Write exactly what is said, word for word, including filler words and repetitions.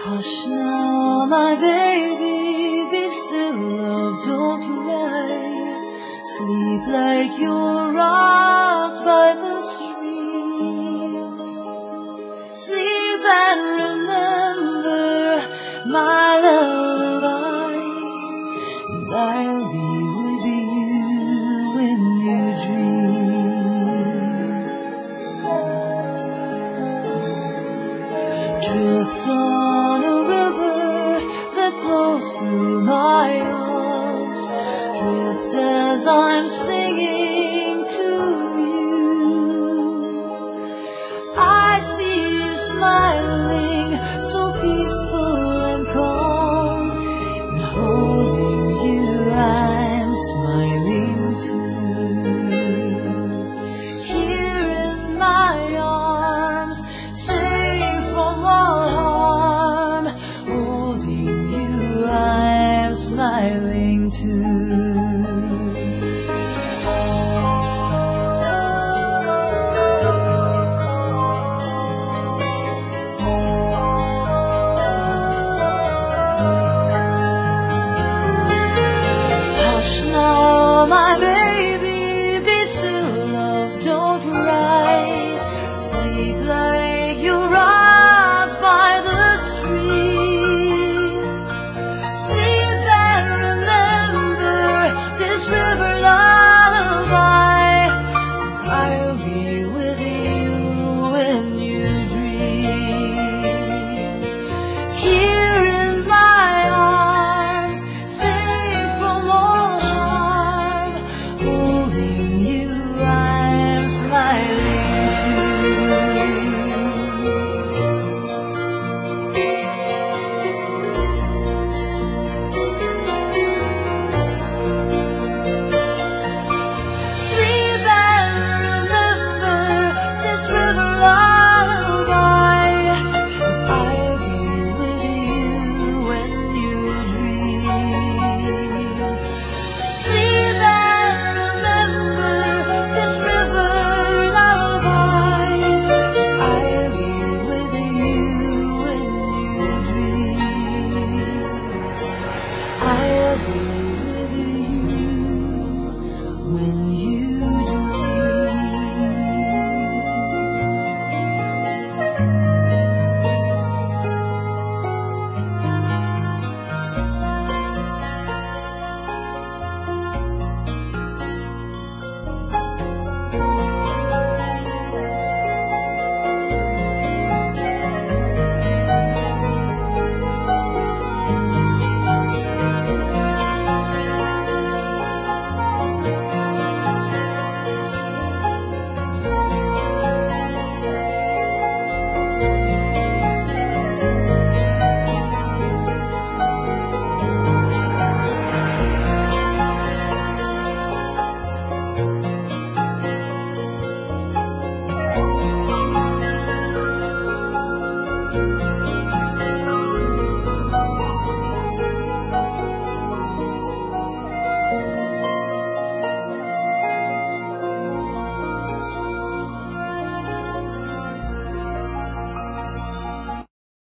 Hush now, my baby, be still, love, don't cry. Sleep like you're rocked by the stream. Sleep and remember my lullaby, and I'll be with you when you dream. Drift on a river that flows through my arms. Drift as I'm singing to